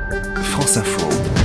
France Info.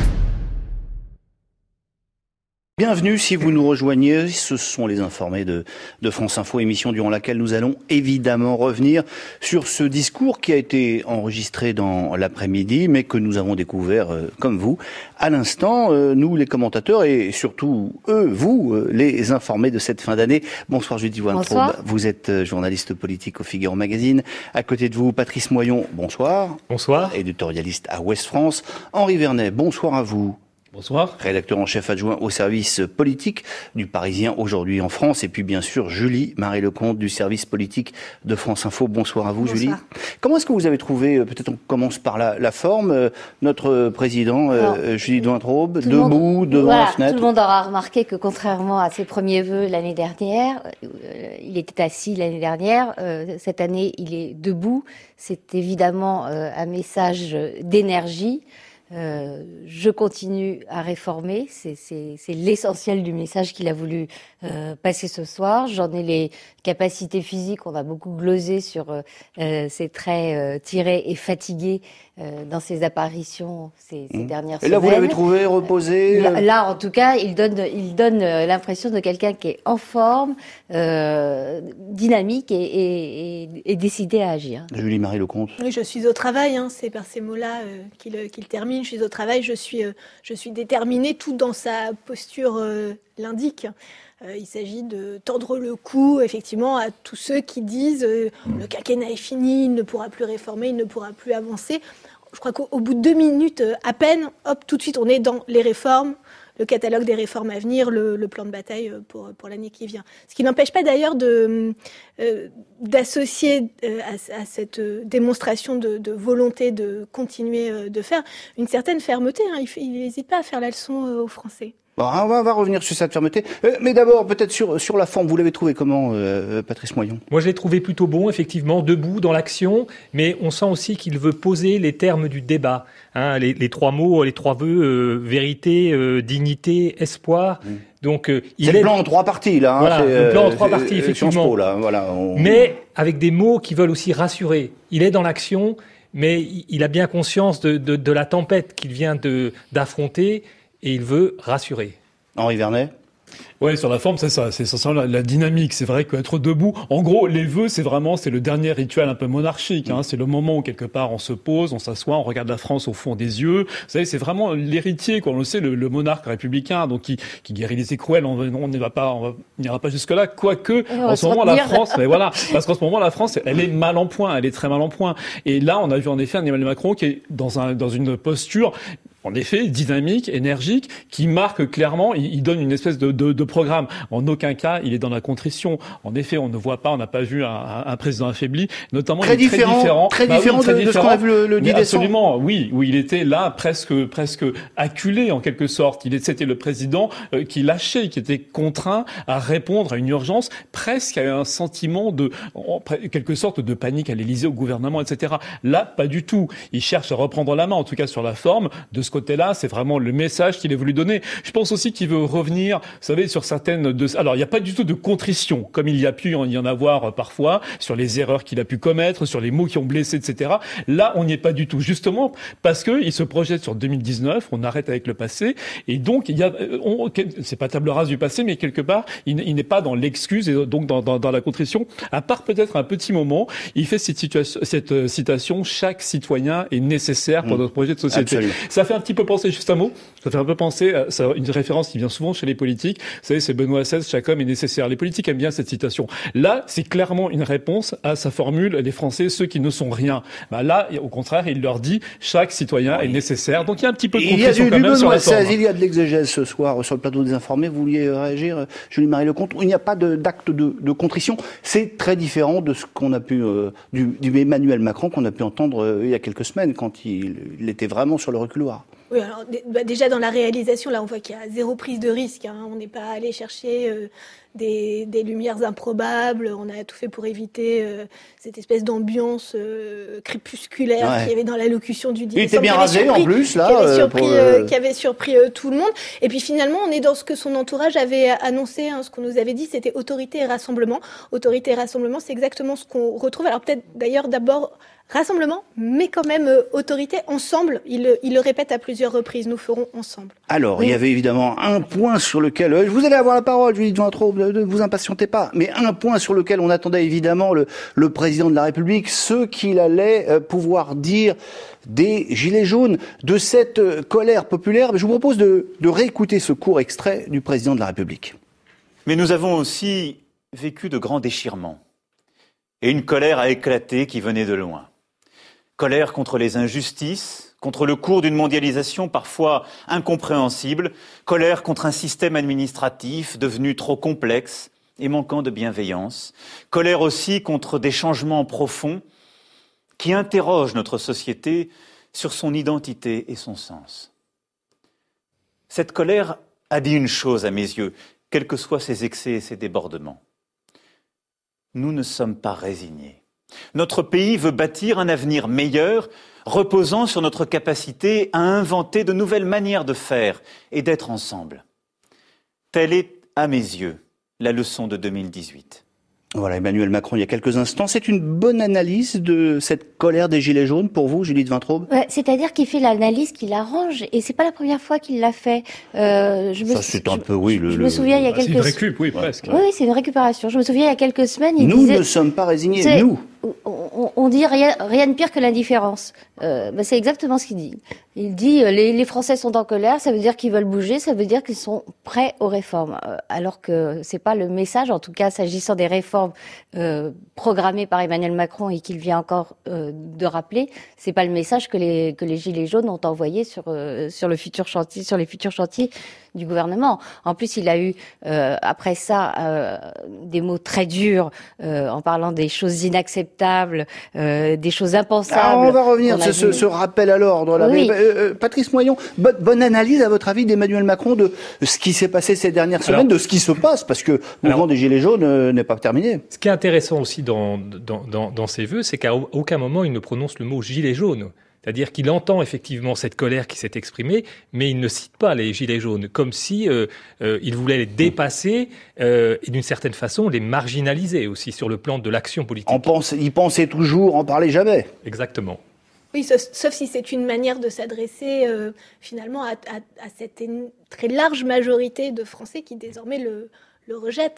Bienvenue si vous nous rejoignez, ce sont les informés de France Info, émission durant laquelle nous allons évidemment revenir sur ce discours qui a été enregistré dans l'après-midi, mais que nous avons découvert, comme vous, à l'instant, nous les commentateurs et surtout eux, vous, les informés de cette fin d'année. Bonsoir Judith Weintraub, vous êtes journaliste politique au Figaro Magazine. À côté de vous, Patrice Moyon, bonsoir. Bonsoir. Éditorialiste à Ouest France. Henri Vernet, bonsoir à vous. Bonsoir. Rédacteur en chef adjoint au service politique du Parisien aujourd'hui en France. Et puis bien sûr, Julie Marie-Lecomte du service politique de France Info. Bonsoir à vous, bonsoir. Julie. Comment est-ce que vous avez trouvé, peut-être on commence par la forme, notre président Judith Weintraub, debout devant la fenêtre? Tout le monde aura remarqué que contrairement à ses premiers vœux l'année dernière, il était assis l'année dernière. Cette année, il est debout. C'est évidemment un message d'énergie. Je continue à réformer, c'est l'essentiel du message qu'il a voulu passer ce soir. J'en ai les capacités physiques, on a beaucoup glosé sur ses traits tirés et fatigués dans ses apparitions ces dernières semaines. Et là, vous l'avez trouvé reposé Là, en tout cas, il donne l'impression de quelqu'un qui est en forme, dynamique et décidé à agir. Julie Marie-Lecomte. Oui, je suis au travail, c'est par ces mots-là qu'il termine. Je suis au travail, je suis déterminée, tout dans sa posture l'indique. Il s'agit de tendre le cou, effectivement, à tous ceux qui disent le quinquennat est fini, il ne pourra plus réformer, il ne pourra plus avancer. Je crois qu'au bout de 2 minutes à peine, hop, tout de suite, on est dans les réformes, le catalogue des réformes à venir, le plan de bataille pour l'année qui vient. Ce qui n'empêche pas d'ailleurs d'associer à cette démonstration de volonté de continuer de faire une certaine fermeté. Il n'hésite pas à faire la leçon aux Français. Bon, on va revenir sur cette fermeté. Mais d'abord, peut-être sur la forme, vous l'avez trouvé comment, Patrice Moyon? Moi, je l'ai trouvé plutôt bon, effectivement, debout dans l'action, mais on sent aussi qu'il veut poser les termes du débat. Les 3 mots, les 3 vœux, vérité, dignité, espoir. Donc, c'est le plan en 3 parties, là. Voilà, le plan en 3 parties, effectivement. Po, là, voilà, Mais avec des mots qui veulent aussi rassurer. Il est dans l'action, mais il a bien conscience de la tempête qu'il vient d'affronter. Et il veut rassurer. Henri Vernet? Oui, sur la forme, c'est ça. C'est essentiellement la dynamique. C'est vrai qu'être debout, en gros, les vœux, c'est le dernier rituel un peu monarchique. C'est le moment où, quelque part, on se pose, on s'assoit, on regarde la France au fond des yeux. Vous savez, c'est vraiment l'héritier, quoi. On le sait, le monarque républicain, donc qui guérit les écrouelles. On n'ira pas jusque-là. Quoique, en ce moment, la France, mais voilà. Parce qu'en ce moment, la France, elle est mal en point. Elle est très mal en point. Et là, on a vu, en effet, un Emmanuel Macron qui est dans une posture, en effet, dynamique, énergique, qui marque clairement, il donne une espèce de programme. En aucun cas, il est dans la contrition. En effet, on n'a pas vu un président affaibli, notamment très différent de ce qu'on a vu le 10 décembre. Absolument, oui, où il était là presque acculé en quelque sorte. C'était le président qui lâchait, qui était contraint à répondre à une urgence, presque à un sentiment en quelque sorte de panique à l'Élysée, au gouvernement, etc. Là, pas du tout. Il cherche à reprendre la main, en tout cas sur la forme. De ce côté-là, c'est vraiment le message qu'il a voulu donner. Je pense aussi qu'il veut revenir, vous savez, sur certaines alors, il n'y a pas du tout de contrition, comme il y a pu y en avoir parfois, sur les erreurs qu'il a pu commettre, sur les mots qui ont blessé, etc. Là, on n'y est pas du tout, justement, parce qu'il se projette sur 2019, on arrête avec le passé, et donc, c'est pas table rase du passé, mais quelque part, il n'est pas dans l'excuse, et donc dans la contrition, à part peut-être un petit moment, il fait cette citation, chaque citoyen est nécessaire pour notre projet de société. Absolument. Ça fait un petit peu penser, juste un mot, ça fait un peu penser à une référence qui vient souvent chez les politiques. Vous savez, c'est Benoît XVI, chaque homme est nécessaire. Les politiques aiment bien cette citation. Là, c'est clairement une réponse à sa formule, les Français, ceux qui ne sont rien. Là, au contraire, il leur dit, chaque citoyen est nécessaire. Donc il y a un petit peu de contrition quand même sur la forme. Il y a de l'exégèse ce soir sur le plateau des informés. Vous vouliez réagir, Julie Marie-Lecomte? Il n'y a pas d'acte de contrition. C'est très différent de ce qu'on a pu, du Emmanuel Macron qu'on a pu entendre il y a quelques semaines quand il était vraiment sur le reculoir. Oui, alors déjà dans la réalisation, là on voit qu'il y a zéro prise de risque. On n'est pas allé chercher des lumières improbables. On a tout fait pour éviter cette espèce d'ambiance crépusculaire qu'il y avait dans l'allocution du 10 décembre. Il était bien rasé en plus, là. Qui avait surpris tout le monde. Et puis finalement, on est dans ce que son entourage avait annoncé, ce qu'on nous avait dit, c'était autorité et rassemblement. Autorité et rassemblement, c'est exactement ce qu'on retrouve. Alors peut-être d'ailleurs d'abord rassemblement, mais quand même autorité, ensemble. Il le répète à plusieurs reprises, nous ferons ensemble. Alors, il y avait évidemment un point sur lequel, vous allez avoir la parole, Judith Vintraub, ne vous impatientez pas, mais un point sur lequel on attendait évidemment le président de la République, ce qu'il allait pouvoir dire des Gilets jaunes, de cette colère populaire. Je vous propose de réécouter ce court extrait du président de la République. Mais nous avons aussi vécu de grands déchirements. Et une colère a éclaté qui venait de loin. Colère contre les injustices, contre le cours d'une mondialisation parfois incompréhensible, colère contre un système administratif devenu trop complexe et manquant de bienveillance, colère aussi contre des changements profonds qui interrogent notre société sur son identité et son sens. Cette colère a dit une chose à mes yeux, quels que soient ses excès et ses débordements. Nous ne sommes pas résignés. Notre pays veut bâtir un avenir meilleur, reposant sur notre capacité à inventer de nouvelles manières de faire et d'être ensemble. Telle est, à mes yeux, la leçon de 2018. Voilà, Emmanuel Macron, il y a quelques instants. C'est une bonne analyse de cette colère des Gilets jaunes pour vous, Judith Vintraub ? C'est-à-dire qu'il fait l'analyse qui l'arrange, et c'est pas la première fois qu'il l'a fait. Je me souviens il y a quelques... C'est une récup, oui, presque. Oui, c'est une récupération. Je me souviens il y a quelques semaines, il nous disait... ne sommes pas résignés, nous. On dit rien de pire que l'indifférence. C'est exactement ce qu'il dit. Il dit les Français sont en colère, ça veut dire qu'ils veulent bouger, ça veut dire qu'ils sont prêts aux réformes. Alors que c'est pas le message, en tout cas s'agissant des réformes programmées par Emmanuel Macron et qu'il vient encore de rappeler, c'est pas le message que les Gilets jaunes ont envoyé sur les futurs chantiers du gouvernement. En plus, il a eu après ça des mots très durs en parlant des choses inacceptables, des choses impensables. Alors, on va revenir sur ce rappel à l'ordre là. Oui. Patrice Moyon, bonne analyse à votre avis d'Emmanuel Macron de ce qui s'est passé ces dernières semaines, de ce qui se passe, parce que le mouvement des Gilets jaunes n'est pas terminé. Ce qui est intéressant aussi dans ses vœux, c'est qu'à aucun moment il ne prononce le mot gilet jaune. C'est-à-dire qu'il entend effectivement cette colère qui s'est exprimée, mais il ne cite pas les gilets jaunes, comme si il voulait les dépasser et d'une certaine façon les marginaliser aussi sur le plan de l'action politique. Il pensait toujours, en parlait jamais. Exactement. Oui, sauf si c'est une manière de s'adresser finalement à cette très large majorité de Français qui désormais le rejettent,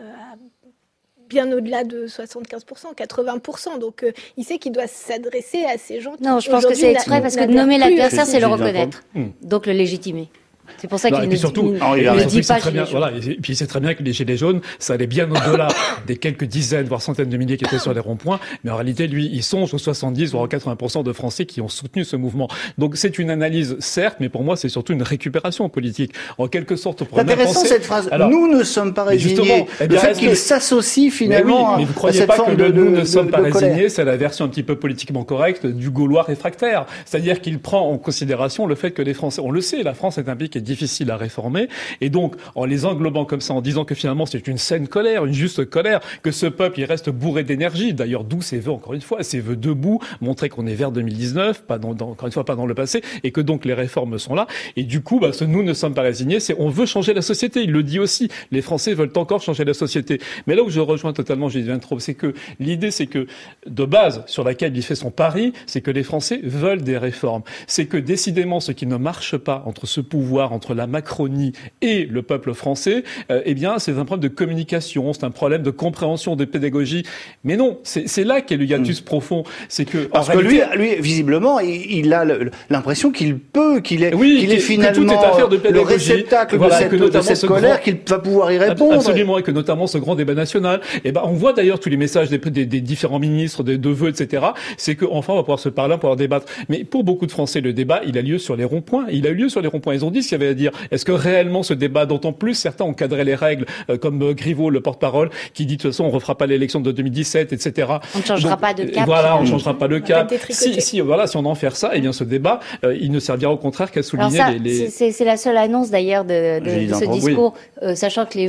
bien au-delà de 75%, 80%. Donc il sait qu'il doit s'adresser à ces gens qui... Non, je pense que c'est exprès parce que nommer l'adversaire, c'est le reconnaître. Donc le légitimer. C'est pour ça qu'il ne dit pas Gilets jaunes. Voilà, et puis il sait très bien que les Gilets jaunes, ça allait bien au-delà des quelques dizaines, voire centaines de milliers qui étaient sur les ronds-points. Mais en réalité, lui, il songe aux 70, voire aux 80% de Français qui ont soutenu ce mouvement. Donc c'est une analyse, certes, mais pour moi, c'est surtout une récupération politique. En quelque sorte, c'est intéressant cette phrase. Alors, nous ne sommes pas résignés. Le fait qu'il s'associe finalement mais vous croyez pas que nous ne sommes pas résignés, c'est la version un petit peu politiquement correcte du Gaulois réfractaire. C'est-à-dire qu'il prend en considération le fait que les Français, on le sait, la France est un pays qui est difficile à réformer, et donc en les englobant comme ça, en disant que finalement c'est une saine colère, une juste colère, que ce peuple il reste bourré d'énergie, d'ailleurs d'où ses vœux, encore une fois, ses vœux debout, montrer qu'on est vers 2019, encore une fois pas dans le passé, et que donc les réformes sont là, et du coup ce nous ne sommes pas résignés, c'est on veut changer la société, il le dit aussi, les Français veulent encore changer la société. Mais là où je rejoins totalement Judith Vintraub, c'est que l'idée c'est que de base sur laquelle il fait son pari, c'est que les Français veulent des réformes, c'est que décidément ce qui ne marche pas entre ce pouvoir, entre la Macronie et le peuple français, eh bien, c'est un problème de communication, c'est un problème de compréhension, de pédagogie. Mais non, c'est là qu'est le hiatus profond. C'est que parce que réalité, lui, visiblement, il a l'impression qu'il est finalement tout est affaire de pédagogie, le réceptacle de cette colère, qu'il va pouvoir y répondre. Absolument, et que notamment ce grand débat national. Et on voit d'ailleurs tous les messages des différents ministres, de vœux, etc. C'est qu'enfin on va pouvoir se parler, pouvoir débattre. Mais pour beaucoup de Français, le débat, il a lieu sur les ronds-points. Il a eu lieu sur les ronds-points. Ils ont dit ce qu'il y avait à dire. Est-ce que réellement ce débat, d'autant plus certains ont cadré les règles, comme Griveaux, le porte-parole, qui dit de toute façon on refera pas l'élection de 2017, etc. On ne changera pas de cap. Voilà, on ne changera pas de cap. Si on en fait ça, eh bien ce débat, il ne servira au contraire qu'à souligner c'est la seule annonce d'ailleurs de ce discours, sachant que les vœux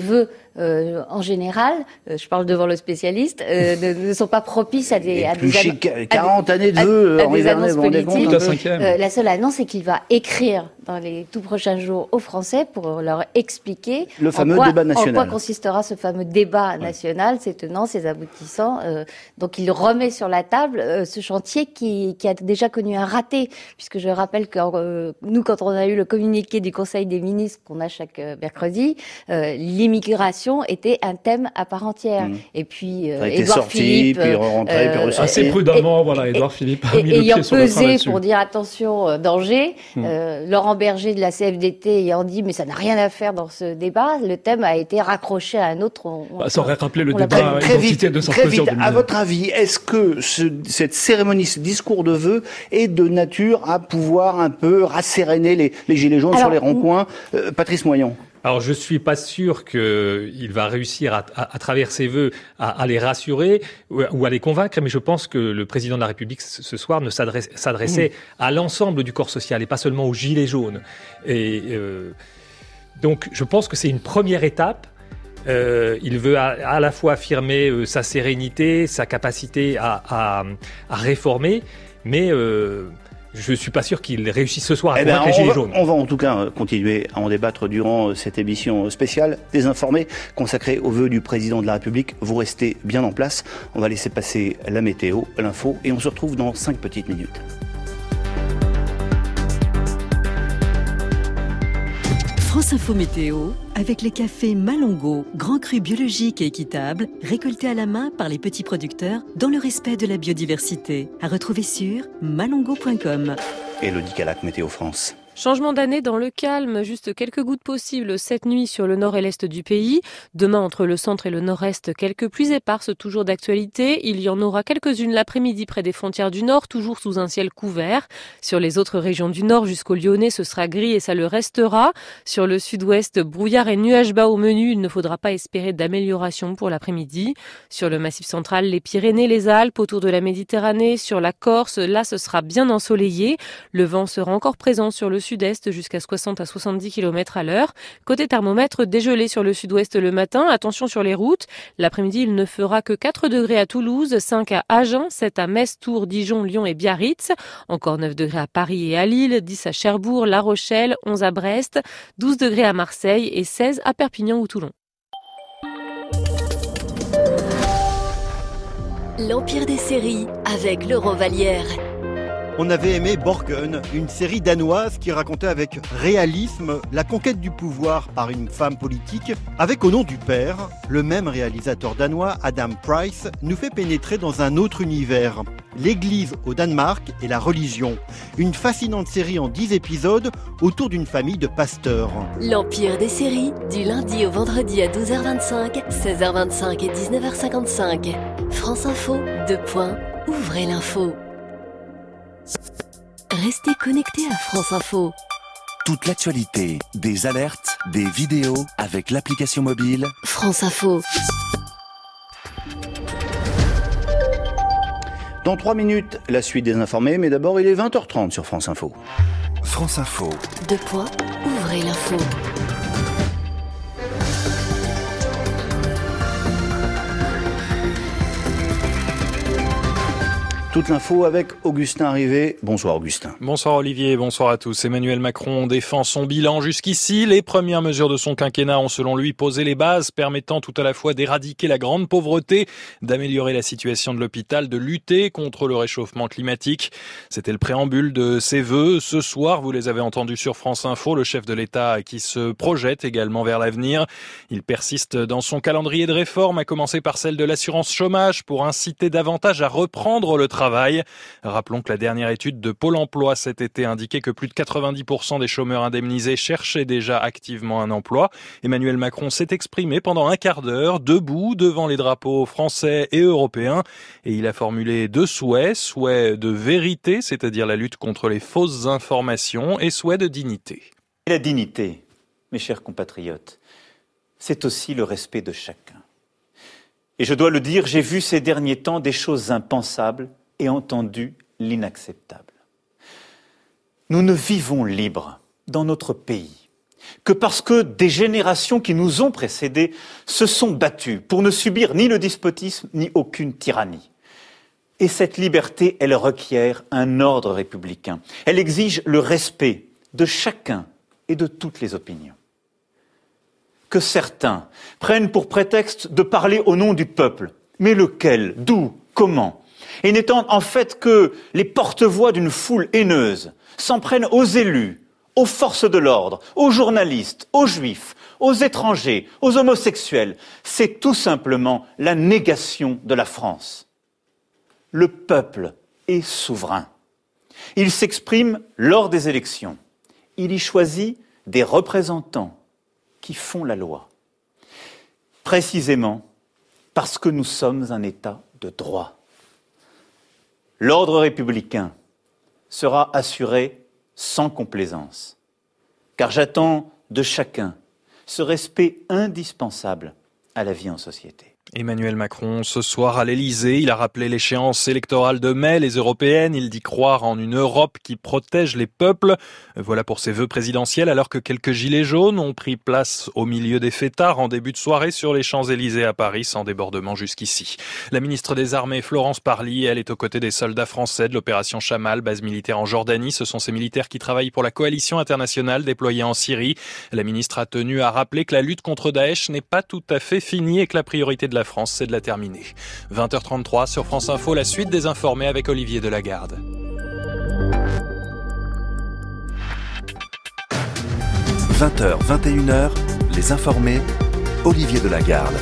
en général, je parle devant le spécialiste, ne sont pas propices à des 40 années de vœux, Henri Vernet, politiques. La seule annonce, c'est qu'il va écrire dans les tout prochains jours aux Français pour leur expliquer le fameux débat national. En quoi consistera ce fameux débat national, ses tenants, ses aboutissants. Donc il remet sur la table ce chantier qui a déjà connu un raté, puisque je rappelle que nous, quand on a eu le communiqué du Conseil des ministres qu'on a chaque mercredi, l'immigration était un thème à part entière. Et puis Édouard Philippe, puis rentré, puis ressorti. Assez prudemment, Édouard Philippe a mis le pied sur le frein là-dessus. Pour dire attention, danger, Laurent Berger de la CFDT ayant dit mais ça n'a rien à faire dans ce débat, le thème a été raccroché à un autre. Ça aurait rappelé le débat identité de Sarkozy. À votre avis, est-ce que cette cérémonie, ce discours de vœux est de nature à pouvoir un peu rasséréner les gilets jaunes sur les ronds-points? Patrice Moyon. Alors, je suis pas sûr qu'il va réussir à travers ses vœux à les rassurer ou à les convaincre, mais je pense que le président de la République ce soir s'adressait à l'ensemble du corps social et pas seulement aux gilets jaunes. Et donc, je pense que c'est une première étape. Il veut à la fois affirmer sa sérénité, sa capacité à réformer, mais je suis pas sûr qu'il réussisse ce soir à convaincre les gilets jaunes. On va en tout cas continuer à en débattre durant cette émission spéciale Désinformés consacrée aux vœux du président de la République. Vous restez bien en place. On va laisser passer la météo, l'info et on se retrouve dans 5 petites minutes. France Info Météo, avec les cafés Malongo, grand cru biologique et équitable, récoltés à la main par les petits producteurs dans le respect de la biodiversité. À retrouver sur malongo.com. Élodie Calac, Météo France. Changement d'année dans le calme, juste quelques gouttes possibles cette nuit sur le nord et l'est du pays. Demain, entre le centre et le nord-est, quelques pluies éparses toujours d'actualité. Il y en aura quelques-unes l'après-midi près des frontières du nord, toujours sous un ciel couvert. Sur les autres régions du nord jusqu'au Lyonnais, ce sera gris et ça le restera. Sur le sud-ouest, brouillard et nuages bas au menu. Il ne faudra pas espérer d'amélioration pour l'après-midi. Sur le massif central, les Pyrénées, les Alpes, autour de la Méditerranée, sur la Corse, là, ce sera bien ensoleillé. Le vent sera encore présent sur le sud-est jusqu'à 60 à 70 km à l'heure. Côté thermomètre, dégelé sur le sud-ouest le matin. Attention sur les routes. L'après-midi, il ne fera que 4 degrés à Toulouse, 5 à Agen, 7 à Metz, Tours, Dijon, Lyon et Biarritz. Encore 9 degrés à Paris et à Lille, 10 à Cherbourg, La Rochelle, 11 à Brest, 12 degrés à Marseille et 16 à Perpignan ou Toulon. L'Empire des séries avec Laurent Vallière. On avait aimé Borgen, une série danoise qui racontait avec réalisme la conquête du pouvoir par une femme politique. Avec Au nom du père, le même réalisateur danois, Adam Price, nous fait pénétrer dans un autre univers, l'Église au Danemark et la religion. Une fascinante série en 10 épisodes autour d'une famille de pasteurs. L'Empire des séries, du lundi au vendredi à 12h25, 16h25 et 19h55. France Info, ouvrez l'info. Restez connectés à France Info. Toute l'actualité, des alertes, des vidéos avec l'application mobile France Info. Dans 3 minutes, la suite des informés, mais d'abord il est 20h30 sur France Info. France Info. Ouvrez l'info. Toute l'info avec Augustin Rivet. Bonsoir Augustin. Bonsoir Olivier, bonsoir à tous. Emmanuel Macron défend son bilan jusqu'ici. Les premières mesures de son quinquennat ont selon lui posé les bases permettant tout à la fois d'éradiquer la grande pauvreté, d'améliorer la situation de l'hôpital, de lutter contre le réchauffement climatique. C'était le préambule de ses vœux. Ce soir, vous les avez entendus sur France Info, le chef de l'État qui se projette également vers l'avenir. Il persiste dans son calendrier de réformes, à commencer par celle de l'assurance chômage pour inciter davantage à reprendre le travail. Rappelons que la dernière étude de Pôle emploi cet été indiquait que plus de 90% des chômeurs indemnisés cherchaient déjà activement un emploi. Emmanuel Macron s'est exprimé pendant un quart d'heure, debout devant les drapeaux français et européens. Et il a formulé 2 souhaits. Souhait de vérité, c'est-à-dire la lutte contre les fausses informations, et souhait de dignité. Et la dignité, mes chers compatriotes, c'est aussi le respect de chacun. Et je dois le dire, j'ai vu ces derniers temps des choses impensables et entendu l'inacceptable. Nous ne vivons libres dans notre pays que parce que des générations qui nous ont précédés se sont battues pour ne subir ni le despotisme ni aucune tyrannie. Et cette liberté, elle requiert un ordre républicain. Elle exige le respect de chacun et de toutes les opinions. Que certains prennent pour prétexte de parler au nom du peuple, mais lequel, d'où, comment, et n'étant en fait que les porte-voix d'une foule haineuse, s'en prennent aux élus, aux forces de l'ordre, aux journalistes, aux juifs, aux étrangers, aux homosexuels. C'est tout simplement la négation de la France. Le peuple est souverain. Il s'exprime lors des élections. Il y choisit des représentants qui font la loi. Précisément parce que nous sommes un État de droit. L'ordre républicain sera assuré sans complaisance, car j'attends de chacun ce respect indispensable à la vie en société. Emmanuel Macron, ce soir à l'Elysée, il a rappelé l'échéance électorale de mai, les européennes. Il dit croire en une Europe qui protège les peuples. Voilà pour ses vœux présidentiels, alors que quelques gilets jaunes ont pris place au milieu des fêtards en début de soirée sur les Champs-Élysées à Paris, sans débordement jusqu'ici. La ministre des Armées, Florence Parly, elle est aux côtés des soldats français de l'opération Chamal, base militaire en Jordanie. Ce sont ces militaires qui travaillent pour la coalition internationale déployée en Syrie. La ministre a tenu à rappeler que la lutte contre Daesh n'est pas tout à fait finie et que la priorité de la France, c'est de la terminer. 20h33 sur France Info, la suite des informés avec Olivier Delagarde. 20h, 21h, les informés, Olivier Delagarde.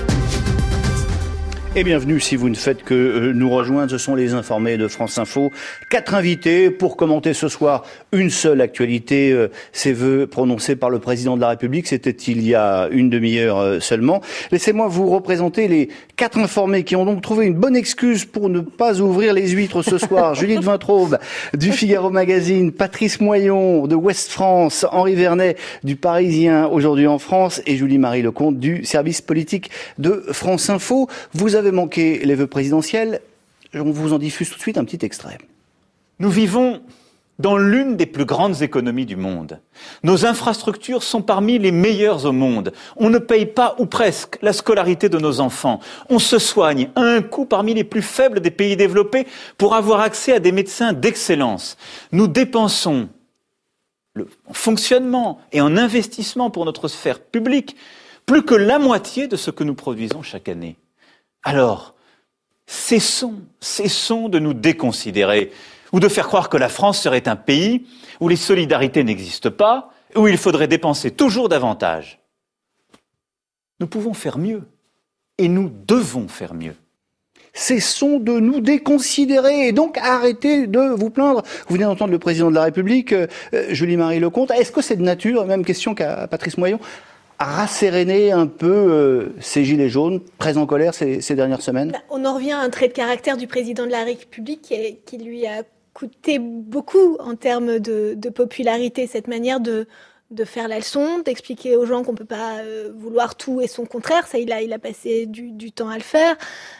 Et bienvenue si vous ne faites que nous rejoindre, ce sont les informés de France Info. 4 invités pour commenter ce soir une seule actualité, ces vœux prononcés par le président de la République, c'était il y a une demi-heure seulement. Laissez-moi vous représenter les 4 informés qui ont donc trouvé une bonne excuse pour ne pas ouvrir les huîtres ce soir. Judith Vintraube du Figaro Magazine, Patrice Moyon de Ouest France, Henri Vernet du Parisien aujourd'hui en France et Julie-Marie Lecomte du service politique de France Info. Vous avez manqué les vœux présidentiels, on vous en diffuse tout de suite un petit extrait. Nous vivons dans l'une des plus grandes économies du monde. Nos infrastructures sont parmi les meilleures au monde. On ne paye pas, ou presque, la scolarité de nos enfants. On se soigne à un coût parmi les plus faibles des pays développés pour avoir accès à des médecins d'excellence. Nous dépensons en fonctionnement et en investissement pour notre sphère publique plus que la moitié de ce que nous produisons chaque année. Alors, cessons de nous déconsidérer ou de faire croire que la France serait un pays où les solidarités n'existent pas, où il faudrait dépenser toujours davantage. Nous pouvons faire mieux et nous devons faire mieux. Cessons de nous déconsidérer et donc arrêtez de vous plaindre. Vous venez d'entendre le président de la République, Julie-Marie Lecomte. Est-ce que c'est de nature, même question qu'à Patrice Moyon, à rasséréner un peu ces gilets jaunes, très en colère ces dernières semaines? On en revient à un trait de caractère du président de la République qui lui a coûté beaucoup en termes de popularité, cette manière de faire la leçon, d'expliquer aux gens qu'on peut pas vouloir tout et son contraire. Ça, il a passé du temps à le faire.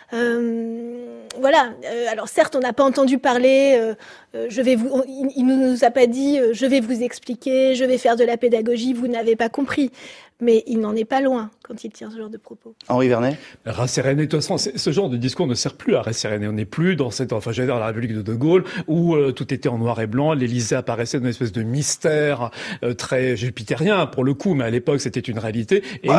Voilà. Alors certes, on n'a pas entendu parler. Il nous a pas dit. Je vais vous expliquer. Je vais faire de la pédagogie. Vous n'avez pas compris. Mais il n'en est pas loin quand il tient ce genre de propos. Henri Vernet. Rasséréner, de toute façon, ce genre de discours ne sert plus à rasséréner. On n'est plus dans la République de Gaulle où tout était en noir et blanc. L'Élysée apparaissait dans une espèce de mystère très jupitérien pour le coup, mais à l'époque c'était une réalité. Et où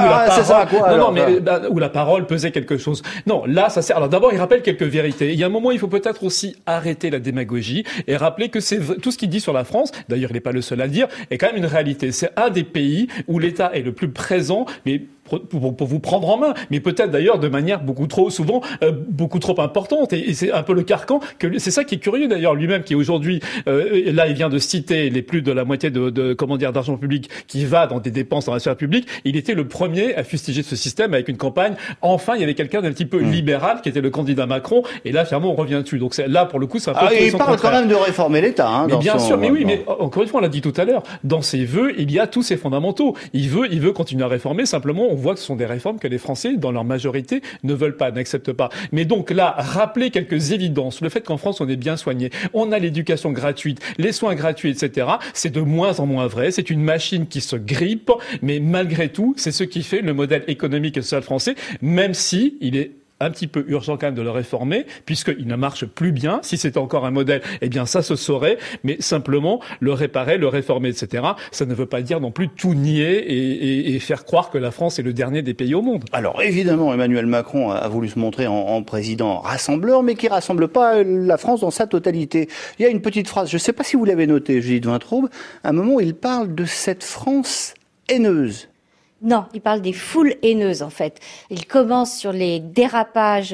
la parole pesait quelque chose. Non, là ça sert. Alors d'abord, il rappelle quelques vérités. Il y a un moment, il faut peut-être aussi arrêter la démagogie et rappeler que tout ce qu'il dit sur la France, d'ailleurs il n'est pas le seul à le dire, est quand même une réalité. C'est un des pays où l'État est le plus présent, mais pour vous prendre en main, mais peut-être d'ailleurs de manière beaucoup trop importante. Et c'est un peu le carcan que c'est ça qui est curieux d'ailleurs lui-même, qui aujourd'hui là il vient de citer les plus de la moitié d'argent public qui va dans des dépenses dans la sphère publique. Il était le premier à fustiger ce système avec une campagne. Enfin, il y avait quelqu'un d'un petit peu libéral qui était le candidat Macron. Et là, finalement, on revient dessus. Donc là, pour le coup, c'est un peu. Il parle quand même de réformer l'État. Mais bien sûr, mais oui, mais encore une fois, on l'a dit tout à l'heure. Dans ses vœux, il y a tous ses fondamentaux. Il veut continuer à réformer. Simplement, on voit que ce sont des réformes que les Français, dans leur majorité, ne veulent pas, n'acceptent pas. Mais donc là, rappeler quelques évidences, le fait qu'en France, on est bien soigné, on a l'éducation gratuite, les soins gratuits, etc., c'est de moins en moins vrai. C'est une machine qui se grippe, mais malgré tout, c'est ce qui fait le modèle économique et social français, même si il est un petit peu urgent quand même de le réformer, puisqu'il ne marche plus bien. Si c'était encore un modèle, eh bien ça se saurait, mais simplement le réparer, le réformer, etc., ça ne veut pas dire non plus tout nier et faire croire que la France est le dernier des pays au monde. Alors évidemment, Emmanuel Macron a voulu se montrer en président rassembleur, mais qui rassemble pas la France dans sa totalité. Il y a une petite phrase, je ne sais pas si vous l'avez notée, Judith Vintraube, à un moment où il parle de cette France haineuse. Non, il parle des foules haineuses, en fait. Il commence sur les dérapages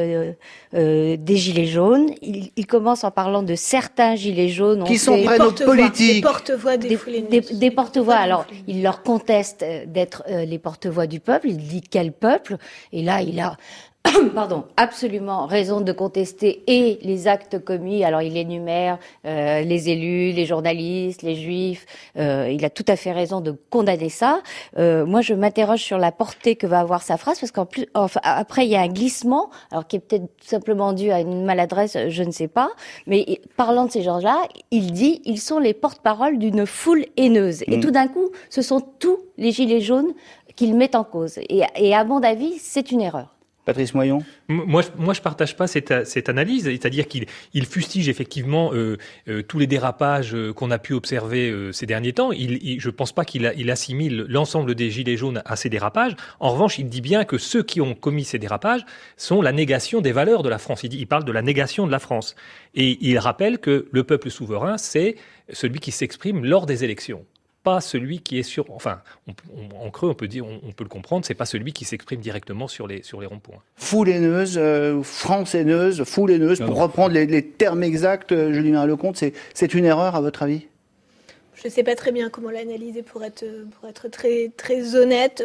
des gilets jaunes. Il commence en parlant de certains gilets jaunes. Qui sont près de nos politiques. Des porte-voix des foules haineuses. Des porte-voix. Alors, il leur conteste d'être les porte-voix du peuple. Il dit quel peuple. Et là, il a... absolument raison de contester et les actes commis. Alors il énumère les élus, les journalistes, les juifs. Il a tout à fait raison de condamner ça. Moi, je m'interroge sur la portée que va avoir sa phrase, parce qu'en plus, après, il y a un glissement, alors qui est peut-être tout simplement dû à une maladresse, je ne sais pas. Mais parlant de ces gens-là, il dit ils sont les porte-parole d'une foule haineuse. Et tout d'un coup, ce sont tous les gilets jaunes qu'il met en cause. Et à mon avis, c'est une erreur. Patrice Moyon. Moi, je partage pas cette analyse, c'est-à-dire qu'il fustige effectivement tous les dérapages qu'on a pu observer ces derniers temps. Je pense pas qu'il assimile l'ensemble des gilets jaunes à ces dérapages. En revanche, il dit bien que ceux qui ont commis ces dérapages sont la négation des valeurs de la France. Il parle de la négation de la France. Et il rappelle que le peuple souverain, c'est celui qui s'exprime lors des élections. Pas celui qui est sur, enfin, en creux, on peut le comprendre, c'est pas celui qui s'exprime directement sur les ronds-points. Foule haineuse, France haineuse, foule haineuse, pour reprendre les termes exacts, Julien Lecomte, c'est une erreur à votre avis ? Je ne sais pas très bien comment l'analyser pour être très, très honnête.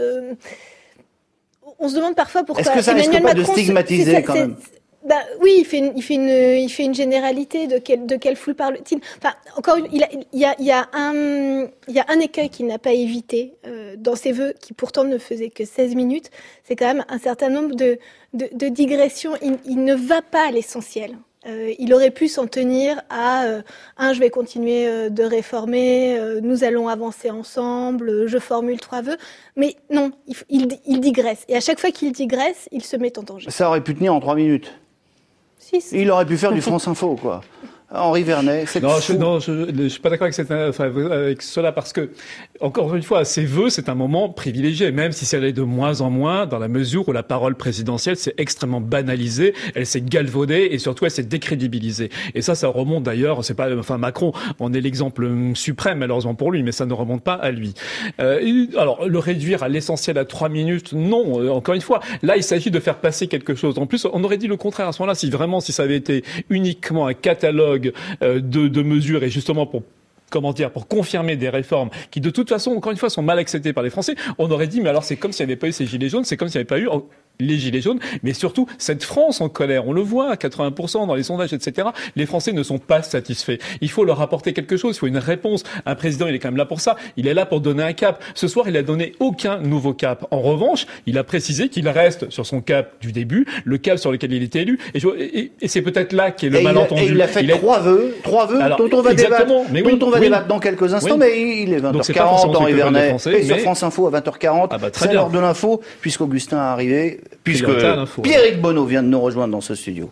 On se demande parfois pourquoi Est-ce que ça risque pas de stigmatiser quand même ? Oui, il fait une généralité de quelle foule parle-t-il. Enfin, encore il y a un écueil qu'il n'a pas évité dans ses vœux, qui pourtant ne faisait que 16 minutes. C'est quand même un certain nombre de digressions. Il ne va pas à l'essentiel. Il aurait pu s'en tenir à je vais continuer de réformer, nous allons avancer ensemble, je formule 3 vœux. Mais non, il digresse. Et à chaque fois qu'il digresse, il se met en danger. Ça aurait pu tenir en 3 minutes. Il aurait pu faire du France Info, quoi. Henri Vernet, je suis pas d'accord avec cela, parce que, encore une fois, ces vœux, c'est un moment privilégié, même si ça l'est de moins en moins, dans la mesure où la parole présidentielle s'est extrêmement banalisée, elle s'est galvaudée et surtout elle s'est décrédibilisée. Et ça remonte d'ailleurs, Macron en est l'exemple suprême, malheureusement pour lui, mais ça ne remonte pas à lui. Alors, le réduire à l'essentiel à 3 minutes, non, encore une fois, là, il s'agit de faire passer quelque chose. En plus, on aurait dit le contraire à ce moment-là, si ça avait été uniquement un catalogue de mesures et justement pour confirmer des réformes qui, de toute façon, encore une fois, sont mal acceptées par les Français, on aurait dit, mais alors c'est comme s'il n'y avait pas eu ces gilets jaunes, c'est comme s'il n'y avait pas eu les gilets jaunes, mais surtout cette France en colère. On le voit à 80% dans les sondages, etc. Les Français ne sont pas satisfaits. Il faut leur apporter quelque chose, il faut une réponse. Un président, il est quand même là pour ça. Il est là pour donner un cap. Ce soir, il a donné aucun nouveau cap. En revanche, il a précisé qu'il reste sur son cap du début, le cap sur lequel il était élu. Et c'est peut-être là qu'est le malentendu. Et il a fait 3 vœux dont on va débattre dans quelques instants, mais il est 20h40, Henri Vernet, et sur France Info à 20h40. C'est l'heure de l'info, puisqu'Augustin est arrivé. Puisque Pierrick Bonneau vient de nous rejoindre dans ce studio.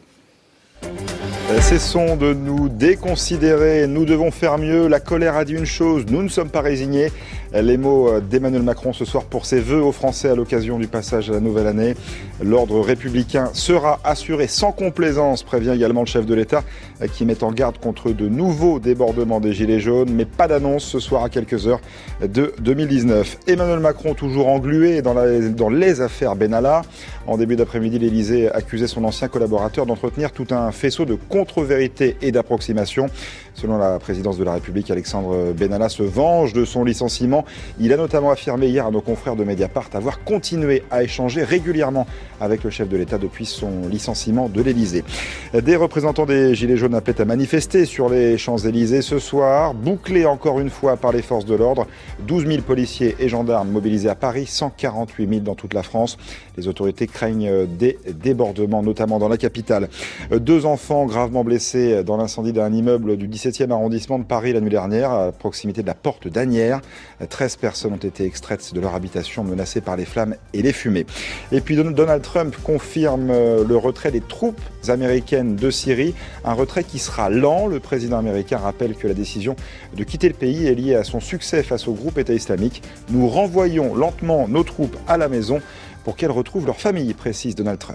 Cessons de nous déconsidérer, nous devons faire mieux. La colère a dit une chose, nous ne sommes pas résignés. Les mots d'Emmanuel Macron ce soir pour ses vœux aux Français à l'occasion du passage à la nouvelle année. L'ordre républicain sera assuré sans complaisance, prévient également le chef de l'État, qui met en garde contre de nouveaux débordements des Gilets jaunes, mais pas d'annonce ce soir à quelques heures de 2019. Emmanuel Macron toujours englué dans les affaires Benalla. En début d'après-midi, l'Élysée accusait son ancien collaborateur d'entretenir tout un faisceau de contre-vérité et d'approximation. Selon la présidence de la République, Alexandre Benalla se venge de son licenciement. Il a notamment affirmé hier à nos confrères de Mediapart avoir continué à échanger régulièrement avec le chef de l'État depuis son licenciement de l'Élysée. Des représentants des Gilets jaunes appellent à manifester sur les Champs-Élysées ce soir, bouclés encore une fois par les forces de l'ordre. 12 000 policiers et gendarmes mobilisés à Paris, 148 000 dans toute la France. Les autorités craignent des débordements, notamment dans la capitale. 2 enfants gravement blessés dans l'incendie d'un immeuble du 17e arrondissement de Paris la nuit dernière, à proximité de la porte d'Asnières. 13 personnes ont été extraites de leur habitation menacées par les flammes et les fumées. Et puis Donald Trump confirme le retrait des troupes américaines de Syrie, un retrait qui sera lent. Le président américain rappelle que la décision de quitter le pays est liée à son succès face au groupe État islamique. Nous renvoyons lentement nos troupes à la maison pour qu'elles retrouvent leur famille, précise Donald Trump.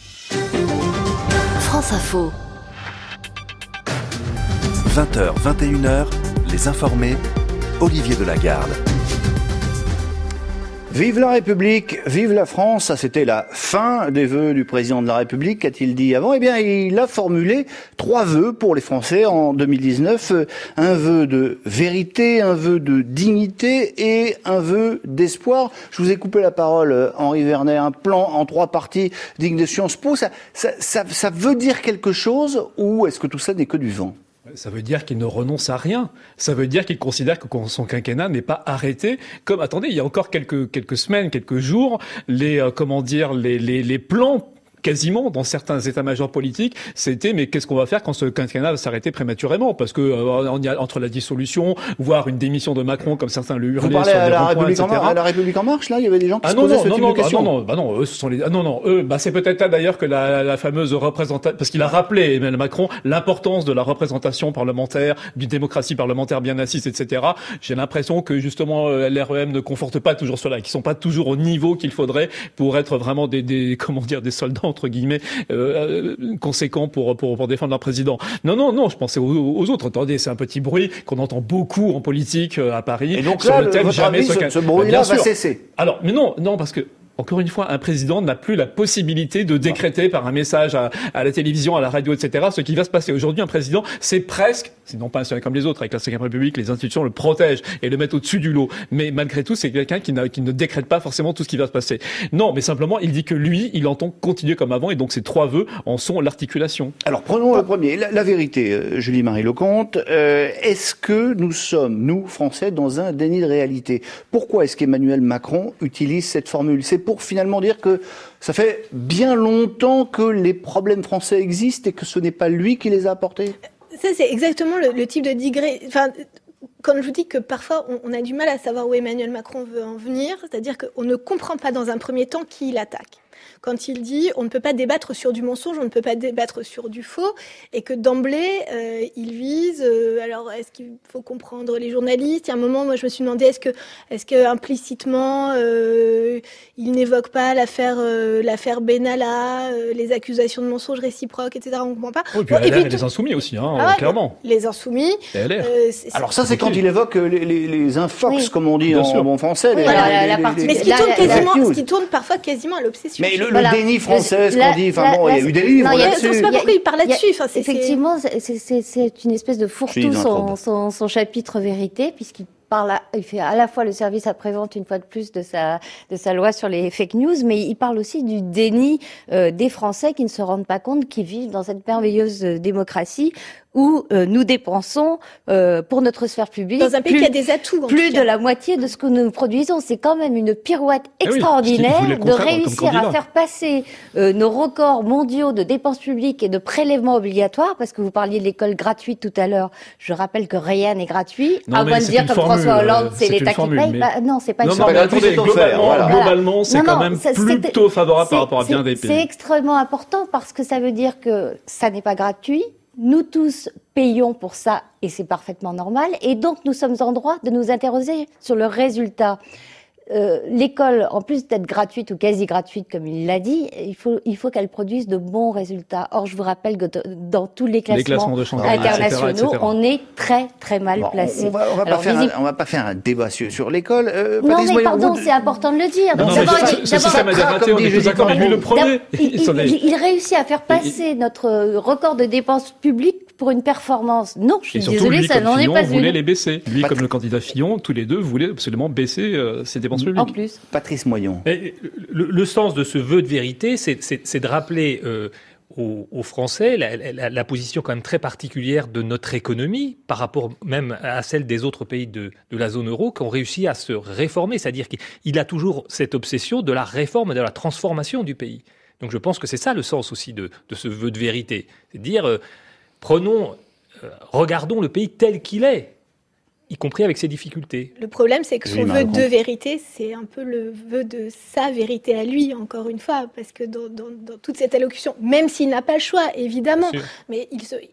France Info. 20h, 21h, les informés, Olivier Delagarde. Vive la République, vive la France, ça c'était la fin des vœux du président de la République, qu'a-t-il dit avant ? Eh bien, il a formulé 3 vœux pour les Français en 2019, un vœu de vérité, un vœu de dignité et un vœu d'espoir. Je vous ai coupé la parole, Henri Vernet, un plan en 3 parties digne de Sciences Po, ça veut dire quelque chose ou est-ce que tout ça n'est que du vent ? Ça veut dire qu'il ne renonce à rien. Ça veut dire qu'il considère que son quinquennat n'est pas arrêté. Comme, attendez, il y a encore quelques semaines, quelques jours, les plans quasiment dans certains états-majors politiques, c'était mais qu'est-ce qu'on va faire quand ce quinquennat va s'arrêter prématurément ? Parce que on y a, entre la dissolution, voire une démission de Macron, comme certains le hurlaient. Vous parlez sur à les la ronds-points, République etc. à la République en marche, là, il y avait des gens qui se posaient ce type de questions. Eux, ce sont les. Eux, c'est peut-être là d'ailleurs que la fameuse représentation, parce qu'il a rappelé Emmanuel Macron l'importance de la représentation parlementaire, d'une démocratie parlementaire bien assise, etc. J'ai l'impression que justement l'REM ne conforte pas toujours cela, qu'ils sont pas toujours au niveau qu'il faudrait pour être vraiment des soldats entre guillemets. Conséquents pour défendre leur président. Non, je pensais aux autres. Attendez, c'est un petit bruit qu'on entend beaucoup en politique à Paris. Et donc sur là, le thème, votre avis, ce bruit-là va cesser. Alors, mais non, parce que encore une fois, un président n'a plus la possibilité de décréter par un message à la télévision, à la radio, etc. ce qui va se passer. Aujourd'hui, un président, c'est non pas un citoyen comme les autres. Avec la Cinquième République, les institutions le protègent et le mettent au-dessus du lot. Mais malgré tout, c'est quelqu'un qui ne décrète pas forcément tout ce qui va se passer. Non, mais simplement, il dit que lui, il entend continuer comme avant. Et donc, ces 3 vœux en sont l'articulation. Alors, prenons le premier. La vérité, Julie-Marie Lecomte. Est-ce que nous sommes, nous, Français, dans un déni de réalité ? Pourquoi est-ce qu'Emmanuel Macron utilise cette formule ? C'est pour finalement dire que ça fait bien longtemps que les problèmes français existent et que ce n'est pas lui qui les a apportés. Ça, c'est exactement le type de degré. Enfin, quand je vous dis que parfois on a du mal à savoir où Emmanuel Macron veut en venir, c'est-à-dire qu'on ne comprend pas dans un premier temps qui il attaque. Quand il dit on ne peut pas débattre sur du mensonge, on ne peut pas débattre sur du faux, et que d'emblée il vise. Alors est-ce qu'il faut comprendre les journalistes ? Il y a un moment, moi je me suis demandé est-ce que implicitement il n'évoque pas l'affaire Benalla, les accusations de mensonges réciproques, etc. On ne comprend pas. Oui, puis LR et les Insoumis aussi, clairement. Les Insoumis. Alors ça, c'est quand il évoque les infox, comme on dit en bon français. Mais ce qui tourne parfois quasiment à l'obsession. Mais le déni français, ce qu'on dit, il y a eu des livres là-dessus. Je ne sais pas pourquoi il parle là-dessus. Effectivement, c'est une espèce de fourre-tout son chapitre vérité, puisqu'il il fait à la fois le service après-vente, une fois de plus, de sa loi sur les fake news, mais il parle aussi du déni des Français qui ne se rendent pas compte qu'ils vivent dans cette merveilleuse démocratie où nous dépensons pour notre sphère publique dans un pays qui a des atouts, plus de la moitié de ce que nous produisons. C'est quand même une pirouette extraordinaire de réussir à faire passer nos records mondiaux de dépenses publiques et de prélèvements obligatoires, parce que vous parliez de l'école gratuite tout à l'heure. Je rappelle que rien n'est gratuit, à moins de dire comme François Hollande, c'est l'État qui paye. Non, c'est pas une formule. Globalement, c'est quand même plutôt favorable par rapport à bien des pays. C'est extrêmement important parce que ça veut dire que ça n'est pas gratuit. Nous tous payons pour ça et c'est parfaitement normal. Et donc, nous sommes en droit de nous interroger sur le résultat. l'école, en plus d'être gratuite ou quasi gratuite, comme il l'a dit, il faut qu'elle produise de bons résultats. Or, je vous rappelle que dans tous les classements de Shanghai, internationaux, etc. on est très très mal placé. On va pas faire un débat sur l'école. Non, mais pardon, c'est important de le dire. Non, ce système a été raté, on est tous d'accord, mais lui le premier. Il réussit à faire passer notre record de dépenses publiques pour une performance. Non, je suis désolée, ça n'en est pas une. Voulait les baisser. Lui, comme le candidat Fillon, tous les deux voulaient absolument baisser ses dépenses publiques. En plus. Patrice Moyon. Le sens de ce vœu de vérité, c'est de rappeler aux Français la position quand même très particulière de notre économie par rapport même à celle des autres pays de la zone euro qui ont réussi à se réformer. C'est-à-dire qu'il a toujours cette obsession de la réforme et de la transformation du pays. Donc je pense que c'est ça le sens aussi de ce vœu de vérité. C'est de dire, regardons le pays tel qu'il est, y compris avec ses difficultés. Le problème, c'est que son vœu de vérité, c'est un peu le vœu de sa vérité à lui, encore une fois, parce que dans toute cette allocution, même s'il n'a pas le choix, évidemment, mais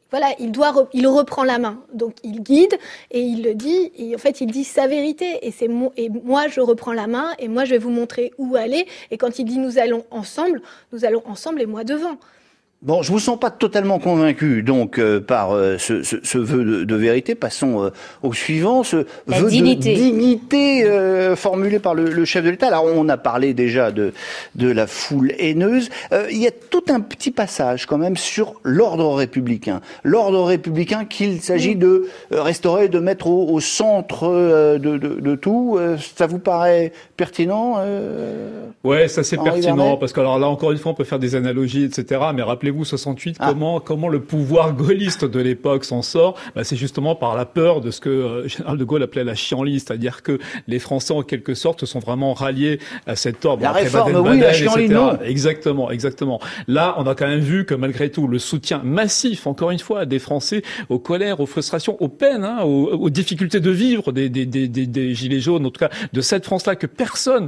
il reprend la main. Donc il guide et il le dit, et en fait il dit sa vérité, et moi je reprends la main, et moi je vais vous montrer où aller, et quand il dit nous allons ensemble et moi devant. Bon, je vous sens pas totalement convaincu donc par ce vœu de vérité. Passons au suivant, ce vœu de dignité formulé par le chef de l'État. Alors on a parlé déjà de la foule haineuse. Il y a tout un petit passage quand même sur l'ordre républicain. L'ordre républicain qu'il s'agit de restaurer, de mettre au centre de tout. Ça vous paraît pertinent Ouais, ça c'est pertinent parce que alors là encore une fois on peut faire des analogies, etc. Mais rappelez-vous 68, comment le pouvoir gaulliste de l'époque s'en sort, c'est justement par la peur de ce que général de Gaulle appelait la chienlit, c'est-à-dire que les Français en quelque sorte se sont vraiment ralliés à cet ordre. La réforme, oui, la chienlit, non. Exactement. Là, on a quand même vu que malgré tout, le soutien massif, encore une fois, des Français aux colères, aux frustrations, aux peines, aux difficultés de vivre des gilets jaunes, en tout cas de cette France-là que personne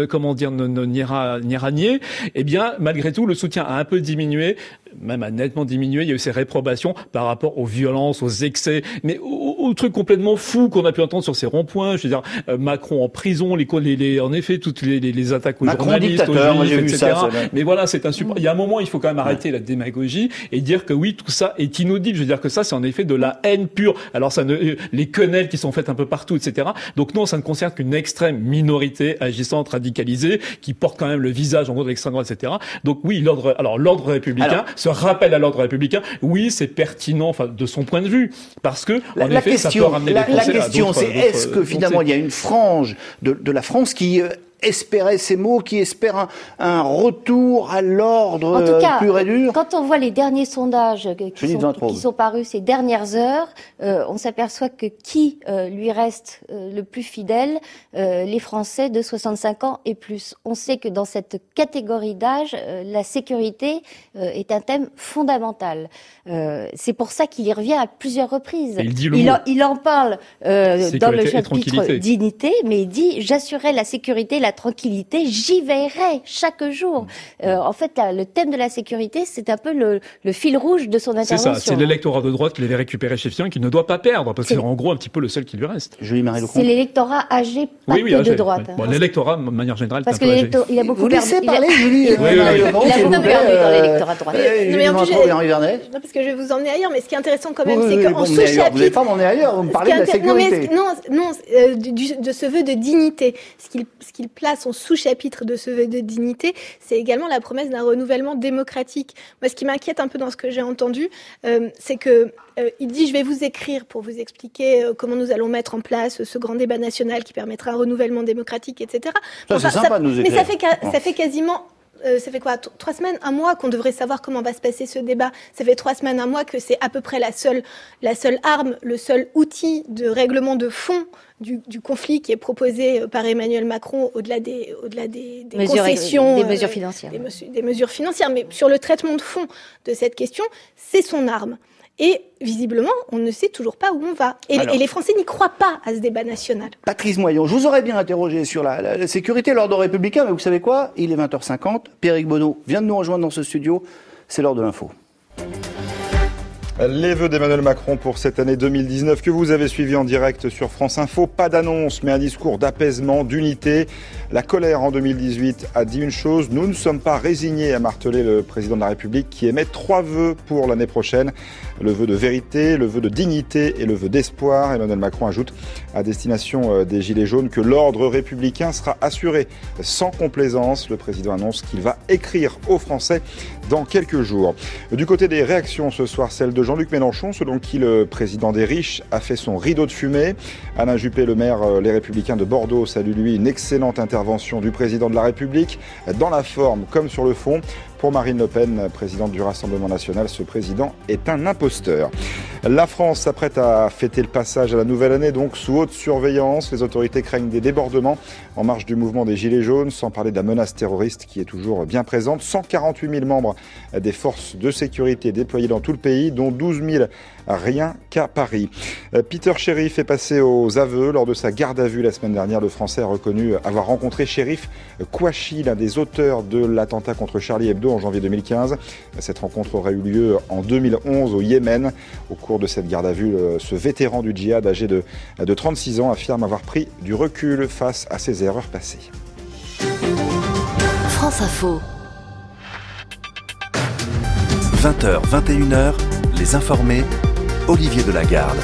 n'ira nier, eh bien, malgré tout, le soutien a un peu diminué, même a nettement diminué. Il y a eu ces réprobations par rapport aux violences, aux excès, mais aux trucs complètement fous qu'on a pu entendre sur ces ronds-points. Je veux dire, Macron en prison, en effet, toutes les attaques aux journalistes, aux juifs, etc. Mais voilà, c'est insupportable. Il y a un moment, il faut quand même arrêter la démagogie et dire que oui, tout ça est inaudible. Je veux dire que ça, c'est en effet de la haine pure. Alors les quenelles qui sont faites un peu partout, etc. Donc non, ça ne concerne qu'une extrême minorité agissante, radicalisée, qui porte quand même le visage en gros de l'extrême droite, etc. Donc oui, l'ordre républicain, ce rappel à l'ordre républicain, oui, c'est pertinent, de son point de vue, parce que en effet, ça peut ramener des Français. La question, c'est est-ce que finalement il y a une frange de la France qui espérait ces mots, qui espère un retour à l'ordre pur et dur? Quand on voit les derniers sondages qui sont parus ces dernières heures, on s'aperçoit que qui lui reste le plus fidèle, les Français de 65 ans et plus. On sait que dans cette catégorie d'âge, la sécurité est un thème fondamental. C'est pour ça qu'il y revient à plusieurs reprises. Il en parle dans le chapitre dignité, mais il dit « J'assurerai la sécurité, la tranquillité, j'y veillerai chaque jour ». En fait, le thème de la sécurité, c'est un peu le fil rouge de son intervention. C'est ça, c'est l'électorat de droite qu'il avait récupéré chez Fillon et qu'il ne doit pas perdre, parce que c'est en gros un petit peu le seul qui lui reste. C'est l'électorat âgé, pas que de droite. Bon, l'électorat, de manière générale, parce c'est un peu âgé. Il a beaucoup Vous laissez parler, Julie. Il a beaucoup perdu dans l'électorat de droite. Non, parce que je vais vous emmener ailleurs, mais ce qui est intéressant quand même, c'est qu'en sous-chapitre... Vous n'allez pas m'emmener ailleurs, vous me parlez de la sécurité. De ce vœu de dignité. Ce qu'il place en sous-chapitre de ce vœu de dignité, c'est également la promesse d'un renouvellement démocratique. Moi, ce qui m'inquiète un peu dans ce que j'ai entendu, c'est que il dit « Je vais vous écrire pour vous expliquer comment nous allons mettre en place ce grand débat national qui permettra un renouvellement démocratique, etc. » C'est sympa de nous écrire. Mais ça fait quasiment... ça fait quoi, 3 semaines, 1 mois qu'on devrait savoir comment va se passer ce débat. Ça fait 3 semaines, 1 mois que c'est à peu près la seule arme, le seul outil de règlement de fond du conflit qui est proposé par Emmanuel Macron au-delà des concessions, des mesures financières. Des mesures financières. Mais sur le traitement de fond de cette question, c'est son arme. Et visiblement, on ne sait toujours pas où on va. Et les Français n'y croient pas à ce débat national. Patrice Moyon, je vous aurais bien interrogé sur la sécurité, l'ordre républicain, mais vous savez quoi ? Il est 20h50. Pierrick Bonneau vient de nous rejoindre dans ce studio. C'est l'heure de l'info. Les vœux d'Emmanuel Macron pour cette année 2019 que vous avez suivi en direct sur France Info. Pas d'annonce, mais un discours d'apaisement, d'unité. La colère en 2018 a dit une chose, nous ne sommes pas résignés, a martelé le président de la République qui émet 3 vœux pour l'année prochaine. Le vœu de vérité, le vœu de dignité et le vœu d'espoir. Emmanuel Macron ajoute à destination des Gilets jaunes que l'ordre républicain sera assuré sans complaisance. Le président annonce qu'il va écrire aux Français dans quelques jours. Du côté des réactions ce soir, celle de Jean-Luc Mélenchon, selon qui le président des riches a fait son rideau de fumée. Alain Juppé, le maire Les Républicains de Bordeaux, salue lui une excellente intervention du président de la République, dans la forme comme sur le fond. Pour Marine Le Pen, présidente du Rassemblement national, ce président est un imposteur. La France s'apprête à fêter le passage à la nouvelle année, donc sous haute surveillance. Les autorités craignent des débordements en marge du mouvement des Gilets jaunes, sans parler de la menace terroriste qui est toujours bien présente. 148 000 membres des forces de sécurité déployés dans tout le pays, dont 12 000 rien qu'à Paris. Peter Sherif est passé aux aveux. Lors de sa garde à vue la semaine dernière, le Français a reconnu avoir rencontré Cherif Kouachi, l'un des auteurs de l'attentat contre Charlie Hebdo en janvier 2015. Cette rencontre aurait eu lieu en 2011 au Yémen. Au cours de cette garde à vue, ce vétéran du djihad âgé de 36 ans affirme avoir pris du recul face à ses erreurs passées. France Info. 20h, 21h, les informés, Olivier Delagarde.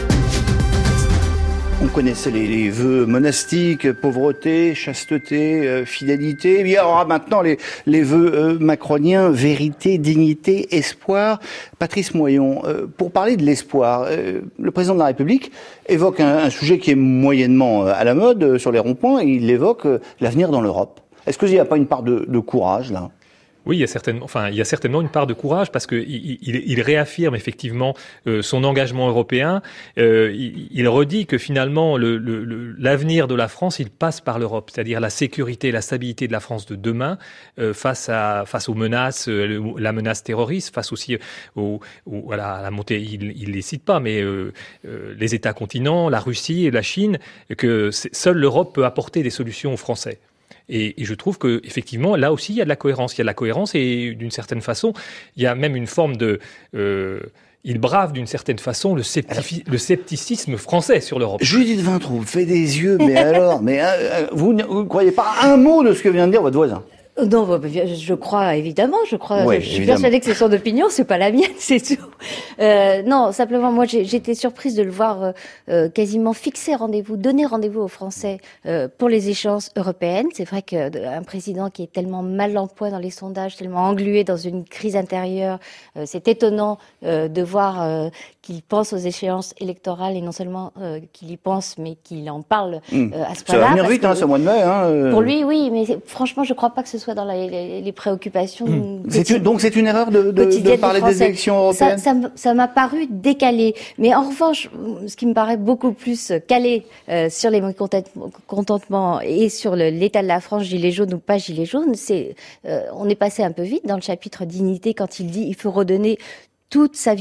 On connaissait les vœux monastiques, pauvreté, chasteté, fidélité. Il y aura maintenant les vœux macroniens, vérité, dignité, espoir. Patrice Moyon, pour parler de l'espoir, le président de la République évoque un sujet qui est moyennement à la mode sur les ronds-points. Il évoque l'avenir dans l'Europe. Est-ce qu'il n'y a pas une part de courage là ? Oui, il y a certainement une part de courage parce que il réaffirme effectivement son engagement européen. Il redit que finalement l'avenir de la France, il passe par l'Europe, c'est-à-dire la sécurité et la stabilité de la France de demain face aux menaces, la menace terroriste, face aussi à la montée. Il les cite pas, mais les États continents, la Russie et la Chine, que seule l'Europe peut apporter des solutions aux Français. Et je trouve que effectivement, là aussi, il y a de la cohérence. Il y a de la cohérence et d'une certaine façon, il y a même une forme de... il brave d'une certaine façon le scepticisme français sur l'Europe. Judith Vintraud fait des yeux, mais alors, vous ne croyez pas un mot de ce que vient de dire votre voisin ? Non, je crois évidemment. Je suis évidemment. persuadée que c'est son opinion, c'est pas la mienne, c'est tout. Non, simplement, moi, j'étais surprise de le voir quasiment donner rendez-vous aux Français pour les échéances européennes. C'est vrai qu'un président qui est tellement mal en point dans les sondages, tellement englué dans une crise intérieure, c'est étonnant de voir qu'il pense aux échéances électorales et non seulement qu'il y pense, mais qu'il en parle à ce point-là. Ça va venir vite, ce mois de mai. Pour lui, oui, mais franchement, je crois pas que ce soit dans les préoccupations. Donc c'est une erreur de parler des élections européennes. Ça m'a paru décalé. Mais en revanche, ce qui me paraît beaucoup plus calé sur les mécontentements et sur l'état de la France, gilet jaune ou pas gilet jaune, on est passé un peu vite dans le chapitre dignité quand il dit il faut redonner toute sa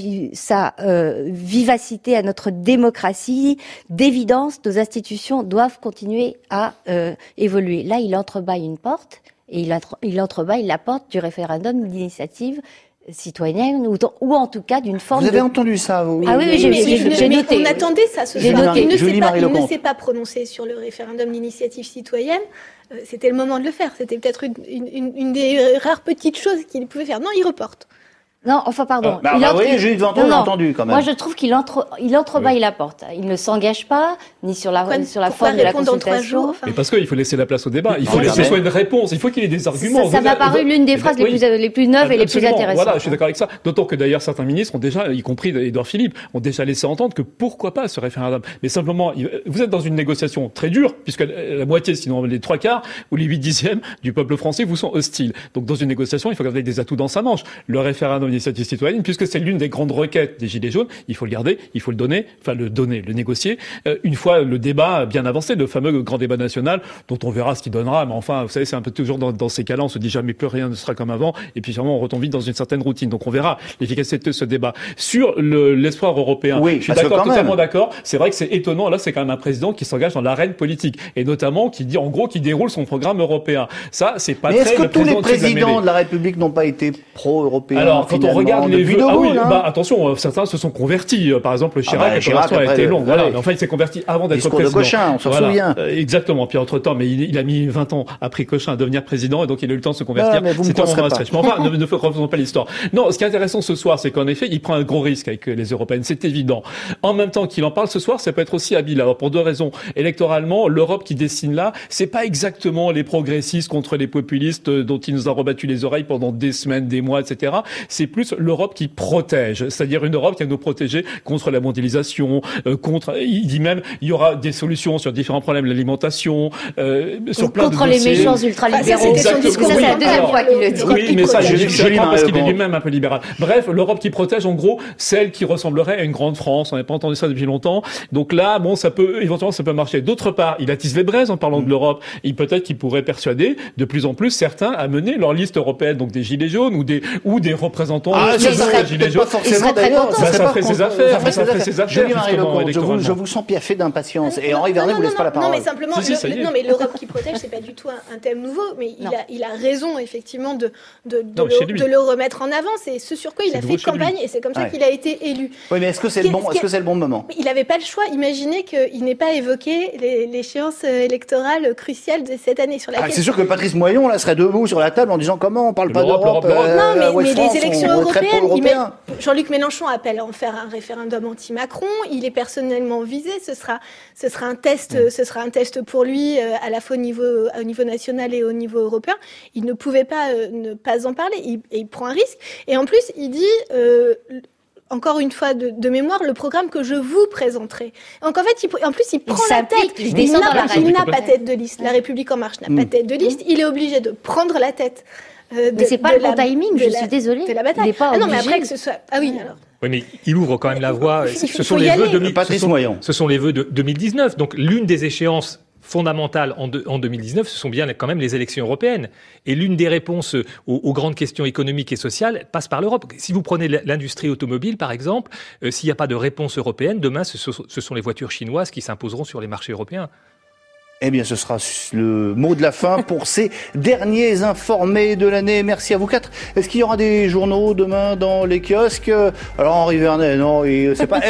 vivacité à notre démocratie. D'évidence, nos institutions doivent continuer à évoluer. Là, il entrebâille une porte. Et il entrebâille la porte du référendum d'initiative citoyenne ou en tout cas d'une forme. Vous avez entendu ça vous? Ah oui, j'ai noté. On attendait ça ce soir. Il ne s'est pas prononcé sur le référendum d'initiative citoyenne. C'était le moment de le faire. C'était peut-être une des rares petites choses qu'il pouvait faire. Non, il reporte. Non, enfin, pardon. Judith Vintraud, j'ai entendu quand même. Moi, je trouve qu'il entrebâille la porte. Il ne s'engage pas, ni sur la forme de la consultation. Mais parce qu'il faut laisser la place au débat. Il faut laisser soit une réponse. Il faut qu'il y ait des arguments. Ça m'a paru l'une des phrases les plus neuves et les plus intéressantes. Voilà, je suis d'accord avec ça. D'autant que d'ailleurs, certains ministres ont déjà, y compris Édouard Philippe, ont déjà laissé entendre que pourquoi pas ce référendum. Mais simplement, vous êtes dans une négociation très dure, puisque la moitié, sinon les 3/4 ou les 8/10 du peuple français vous sont hostiles. Donc, dans une négociation, il faut garder des atouts dans sa manche. Le référendum d'initiative citoyenne, puisque c'est l'une des grandes requêtes des Gilets jaunes, il faut le garder, il faut le négocier, une fois le débat bien avancé, le fameux grand débat national, dont on verra ce qu'il donnera, mais enfin, vous savez, c'est un peu toujours dans ces cas-là, on se dit jamais plus rien ne sera comme avant, et puis vraiment on retombe vite dans une certaine routine. Donc on verra l'efficacité de ce débat. Sur l'espoir européen, je suis d'accord, totalement d'accord, c'est vrai que c'est étonnant, là c'est quand même un président qui s'engage dans l'arène politique, et notamment qui dit en gros, qui déroule son programme européen. Ça, c'est pas très... Mais est-ce que tous les présidents de la République n'ont pas été pro-européens? Alors, quand on regarde les vœux, attention, certains se sont convertis. Par exemple, Chirac, a été long. Voilà. Mais enfin, il s'est converti avant d'être président. De Cochin, on s'en souvient. Exactement. Puis entre-temps, mais il a mis 20 ans après Cochin à devenir président, et donc il a eu le temps de se convertir. C'était un moment stretch. Mais enfin, ne refaisons pas l'histoire. Non, ce qui est intéressant ce soir, c'est qu'en effet, il prend un gros risque avec les Européennes. C'est évident. En même temps qu'il en parle ce soir, ça peut être aussi habile. Alors, pour deux raisons. Électoralement, l'Europe qui dessine là, c'est pas exactement les progressistes contre les populistes dont il nous a rebattu les oreilles pendant des semaines, des mois, etc. C'est plus l'Europe qui protège. C'est-à-dire une Europe qui va nous protéger contre la mondialisation, il dit même, il y aura des solutions sur différents problèmes, l'alimentation, sur plein de dossiers. Contre les méchants ultralibéraux. C'est la deuxième fois qu'il le dit. Oui, mais ça, parce qu'il est lui-même un peu libéral. Bref, l'Europe qui protège, en gros, celle qui ressemblerait à une grande France. On n'a pas entendu ça depuis longtemps. Donc là, bon, éventuellement, ça peut marcher. D'autre part, il attise les braises en parlant de l'Europe. Et peut-être qu'il pourrait persuader de plus en plus certains à mener leur liste européenne, donc des gilets jaunes ou des représentants des gilets jaunes. Forcément, d'ailleurs, ça ferait ses affaires. Ça ferait ses affaires. Je vous sens piaffé d'impatience. Et Henri Vernet vous laisse pas la parole. Non, mais simplement, l'Europe qui protège, c'est pas du tout un thème nouveau, mais il a raison, effectivement, de le remettre en avant. C'est ce sur quoi il a fait campagne, et c'est comme ça qu'il a été élu. Oui, mais est-ce que c'est le bon moment? Il n'avait pas le choix. Imaginez qu'il n'ait pas évoqué l'échéance électorale cruciale de cette année sur laquelle... C'est sûr que Patrice Moyon là serait debout sur la table en disant comment on parle pas d'Europe. Non, mais les élections européennes, Jean-Luc Mélenchon appelle à en faire un référendum anti-Macron. Il est personnellement visé. Ce sera un test pour lui à la fois au niveau national et au niveau européen. Il ne pouvait pas ne pas en parler. Il prend un risque. Et en plus, il dit encore une fois de mémoire, le programme que je vous présenterai. Donc en fait, il prend la tête. Il n'a pas tête de liste. La République En Marche n'a pas tête de liste. Il est obligé de prendre la tête. Mais c'est pas le bon timing, je suis désolée. De la bataille. Il est pas obligé. Non, mais après que ce soit... Ah oui, alors... Oui, mais il ouvre quand même la voie. Ce sont les vœux de 2019. Donc l'une des échéances fondamentale en 2019, ce sont bien quand même les élections européennes. Et l'une des réponses aux grandes questions économiques et sociales passe par l'Europe. Si vous prenez l'industrie automobile, par exemple, s'il n'y a pas de réponse européenne, demain, ce sont les voitures chinoises qui s'imposeront sur les marchés européens. Eh bien, ce sera le mot de la fin pour ces derniers informés de l'année. Merci à vous quatre. Est-ce qu'il y aura des journaux demain dans les kiosques? Alors, Henri Vernet, non, c'est pas...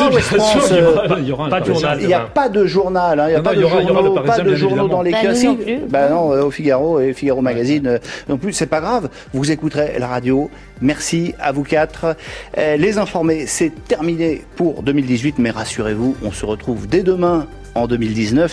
Il y aura pas de journal. Il n'y a pas de journal, il n'y a pas de journaux dans les kiosques. Non, au Figaro et Figaro Magazine non plus, c'est pas grave. Vous écouterez la radio. Merci à vous quatre. Les informés, c'est terminé pour 2018, mais rassurez-vous, on se retrouve dès demain en 2019.